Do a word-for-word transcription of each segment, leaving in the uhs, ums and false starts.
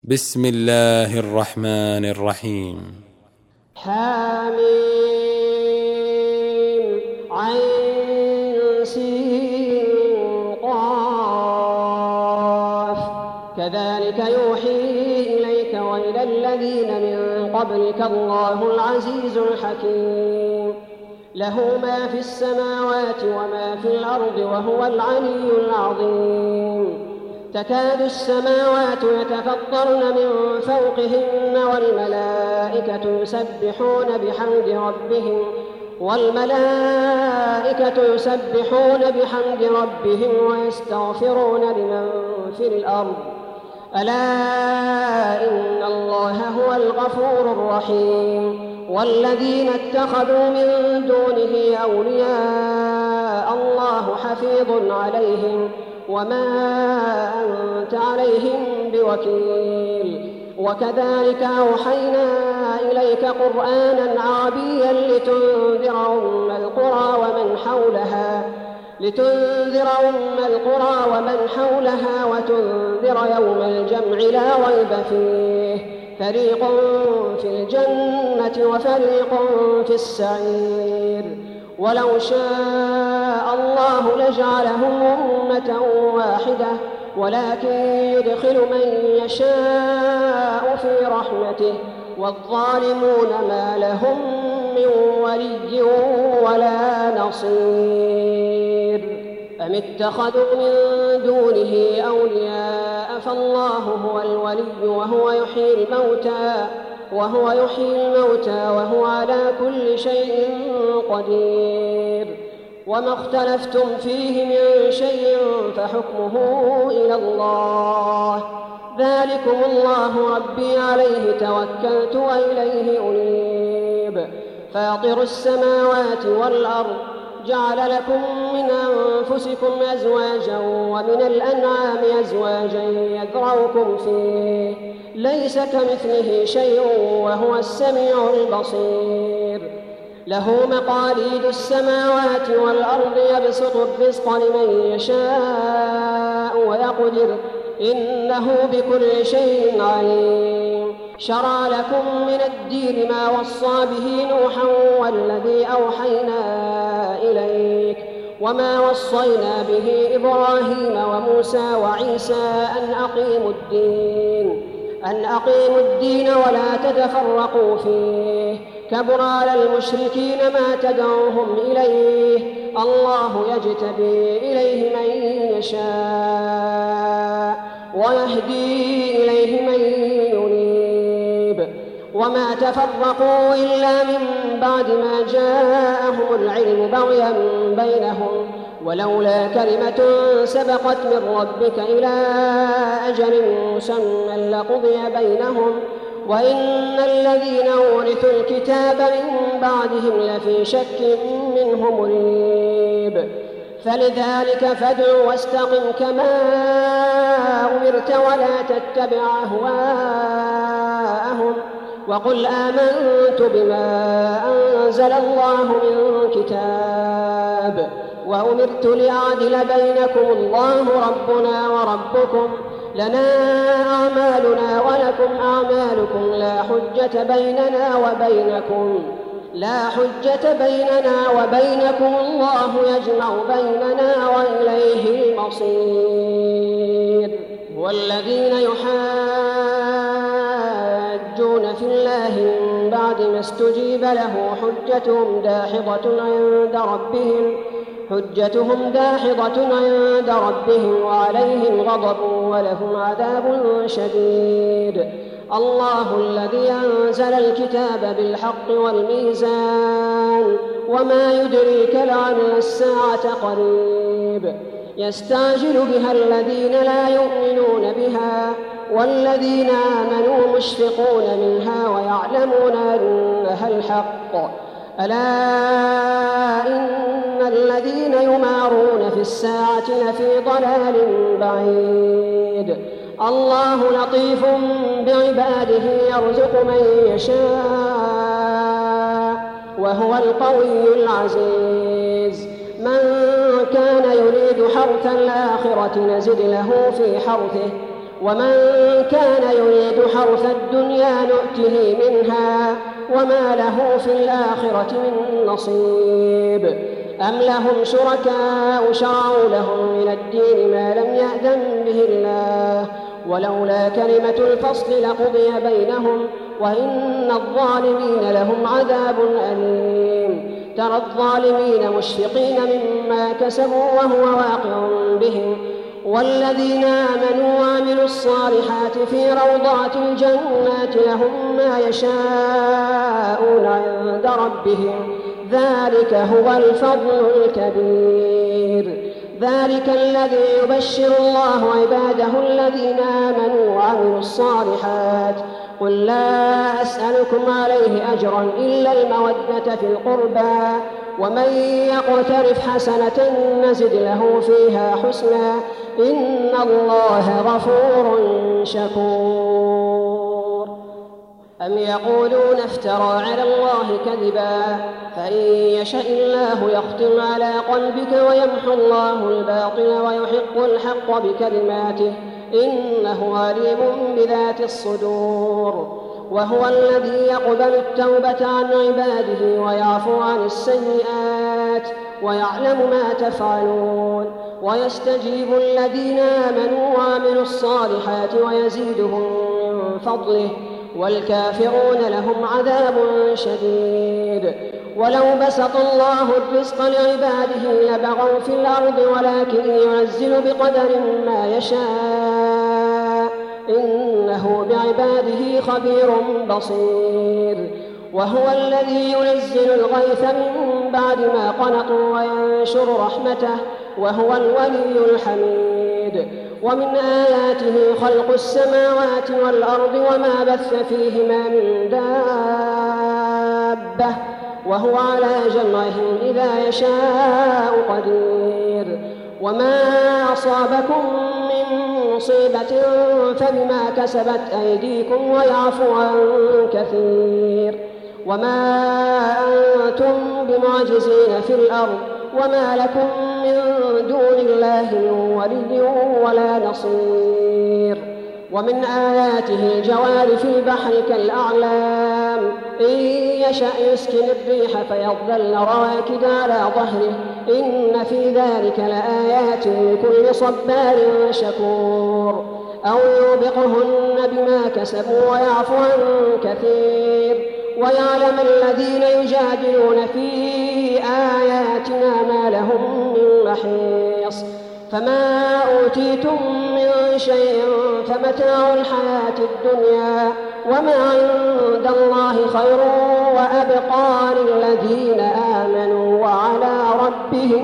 بسم الله الرحمن الرحيم. حاميم عين سين قاف كذلك يوحي إليك وإلى الذين من قبلك الله العزيز الحكيم له ما في السماوات وما في الأرض وهو العلي العظيم تكاد السماوات يتفطرن من فوقهن والملائكة يسبحون بحمد ربهم والملائكة يسبحون بحمد ربهم ويستغفرون لمن في الأرض ألا إن الله هو الغفور الرحيم والذين اتخذوا من دونه أولياء الله حفيظ عليهم وما أنت عليهم بوكيل وكذلك أوحينا إليك قرآنا عربيا لتنذر أم القرى ومن حولها لتنذر أم القرى ومن حولها وتنذر يوم الجمع لا ريب فيه فريق في الجنة وفريق في السعير ولو شاء الله لجعلهم أمة واحدة ولكن يدخل من يشاء في رحمته والظالمون ما لهم من ولي ولا نصير أم اتخذوا من دونه أولياء فالله هو الولي وهو يحيي الموتى وهو يحيي الموتى وهو على كل شيء قدير وما اختلفتم فيه من شيء فحكمه إلى الله ذلكم الله ربي عليه توكلت وإليه أنيب فاطر السماوات والأرض جعل لكم من أنفسكم أزواجا ومن الأنعام أزواجا يذرؤكم فيه ليس كمثله شيء وهو السميع البصير له مقاليد السماوات والأرض يبسط الرزق لمن يشاء ويقدر إنه بكل شيء عليم شرع لكم من الدين ما وصى به نوحا والذي أوحينا إليك وما وصينا به إبراهيم وموسى وعيسى أن أقيموا الدين أن أقيموا الدين ولا تتفرقوا فيه كبر على المشركين ما تدعوهم إليه الله يجتبي إليه من يشاء ويهدي إليه من ينيب وما تفرقوا إلا من بعد ما جاءهم العلم بغيا بينهم ولولا كلمة سبقت من ربك إلى أجل مسمى لقضي بينهم وإن الذين أورثوا الكتاب من بعدهم لفي شك منه مريب فلذلك فادع واستقم كما أمرت ولا تتبع أهواءهم وقل آمنت بما أنزل الله من كتاب وأمرت لأعدل بينكم الله ربنا وربكم لنا أعمالنا ولكم أعمالكم لا حجة بيننا وبينكم لا حجة بيننا وبينكم الله يجمع بيننا وإليه المصير والذين يحاجون في الله من بعد ما استجيب له حجتهم داحضة عند ربهم حجتهم داحضة عند ربهم وعليهم غضب ولهم عذاب شديد الله الذي أنزل الكتاب بالحق والميزان وما يدريك لعل الساعة قريب يستعجل بها الذين لا يؤمنون بها والذين آمنوا مشفقون منها ويعلمون أنها الحق ألا إن الذين يمارون في الساعة لفي ضلال بعيد الله لطيف بعباده يرزق من يشاء وهو القوي العزيز من كان يريد حرث الآخرة نزد له في حرثه ومن كان يريد حرث الدنيا نؤته منها وما له في الآخرة من نصيب أم لهم شركاء شرعوا لهم من الدين ما لم يأذن به الله ولولا كلمة الفصل لقضي بينهم وإن الظالمين لهم عذاب أليم ترى الظالمين مشفقين مما كسبوا وهو واقع بهم والذين آمنوا وعملوا الصالحات في روضات الجنات لهم ما يشاءون عند ربهم ذلك هو الفضل الكبير ذلك الذي يبشر الله عباده الذين آمنوا وعملوا الصالحات قل لا أسألكم عليه أجرا إلا المودة في القربى ومن يقترف حسنة نزد له فيها حسنا إن الله غفور شكور أم يقولون افترى على الله كذبا فإن يشأ الله يختم على قلبك ويمحو الله الباطل ويحق الحق بكلماته إنه عليم بذات الصدور وهو الذي يقبل التوبة عن عباده ويعفو عن السيئات ويعلم ما تفعلون ويستجيب الذين آمنوا وعملوا الصالحات ويزيدهم من فضله والكافرون لهم عذاب شديد ولو بسط الله الرزق لعباده لبغوا في الأرض ولكن ينزل بقدر ما يشاء إنه بعباده خبير بصير وهو الذي ينزل الغيث من بعد ما قنطوا وينشر رحمته وهو الولي الحميد ومن آياته خلق السماوات والأرض وما بث فيهما من دابة وهو على جمعهم إذا يشاء قدير وما أصابكم من مصيبة فبما كسبت أيديكم ويعفو عن كثير وما أنتم بمعجزين في الأرض وما لكم من دون الله من ولي ولا نصير ومن آياته الجوار في البحر كالأعلام إن يشأ يسكن الريح فيظلن رواكد على ظهره إن في ذلك لآيات لكل صبار شكور أو يوبقهن بما كسبوا ويعفو عن كثير ويعلم الذين يجادلون في آياتنا ما لهم من محيص فما أوتيتم من شيء فمتاع الحياة الدنيا وما عند الله خير وأبقى للذين آمنوا وعلى ربهم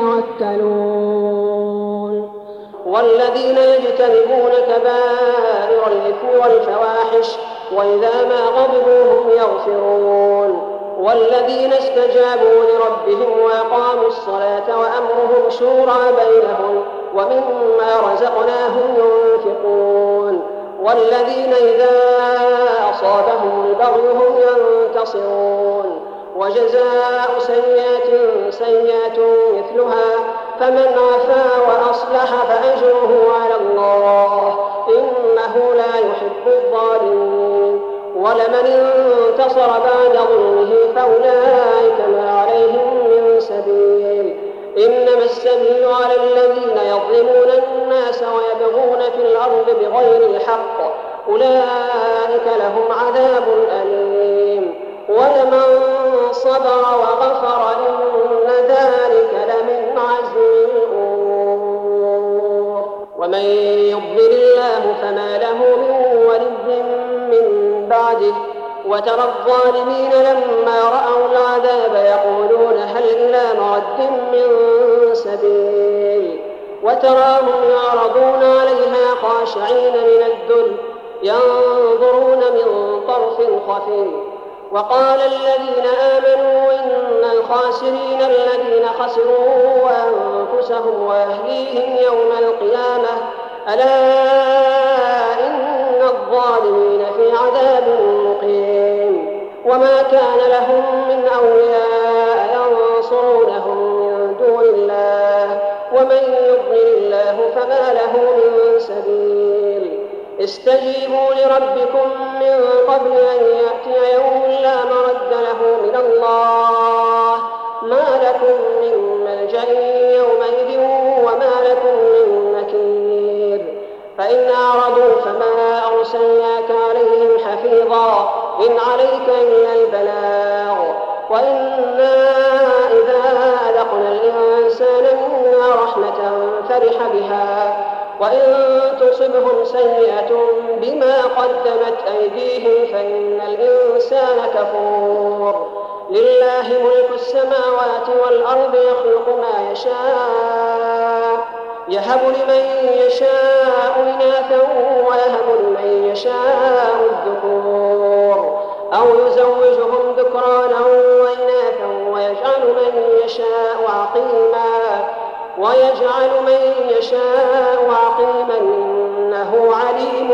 يتوكلون والذين يجتنبون كبائر الإثم والفواحش وإذا ما غضبوا هم يغفرون والذين استجابوا لربهم وأقاموا الصلاة وأمرهم شورى بينهم ومما رزقناهم ينفقون والذين إذا أصابهم البغي هم ينتصرون وجزاء سيئة سيئة مثلها فمن عفا وأصلح فأجره على الله إنه لا يحب الظالمين ولمن انتصر بعد ظلمه فأولئك ما عليهم من سبيل إنما السبيل على الذين يظلمون الناس ويبغون في الأرض بغير الحق أولئك لهم عذاب أليم ولمن صبر وغفر إن ذلك لمن عزم الأمور ومن يضلل الله فما له من ولي من بعده وترى الظالمين لما رأوا العذاب يقولون هل إلى مرد من سبيل وتراهم يعرضون عليها خاشعين من الذل ينظرون من طرف خفي وقال الذين آمنوا إن الخاسرين الذين خسروا أنفسهم وأهليهم يوم القيامة ألا إن الظالمين في عذاب مقيم وما كان لهم من أولياء ينصرونهم من دون الله ومن يضلل الله فما له من سبيل استجيبوا لربكم من قبل أن يأتي يوم لا مرد له من الله ما لكم من ملجأ يومئذ وما لكم من نكير فإن أعرضوا فما أرسلناك عليهم حفيظا إن عليك إلا البلاغ وإنا إذا أذقنا الإنسان منا رحمة فرح بها وإن تصبهم سيئة بما قدمت أيديهم فإن الإنسان كفور لله ملك السماوات والأرض يخلق ما يشاء يهب لمن يشاء إناثا ويهب لمن يشاء الذكور أو يزوجهم ذكرانا وإناثا ويجعل من يشاء عقيما ويجعل من يشاء عقيما إنه عليم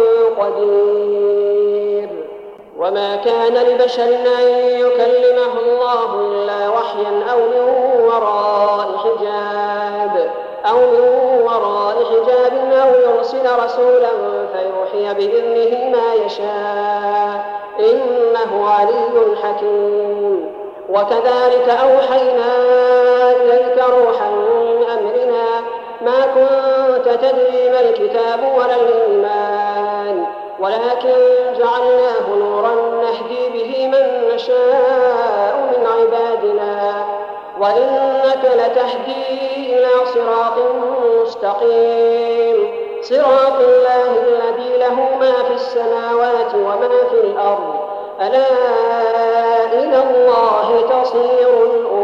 قدير وما كان لبشر أن يكلمه الله إلا وحيا أو من وراء حجاب أو من وراء حجاب أو يرسل رسولا فيوحي بإذنه ما يشاء إنه علي حكيم وكذلك أوحينا إليك روحا من أمرنا ما كنت تدري ما الكتاب ولا الإيمان ولكن جعلناه نورا نهدي به من نشاء من عبادنا وإنك لتهدي إلى صراط مستقيم صراط الله الذي له ما في السماوات وما في الأرض ألا إلى الله تصير الأمور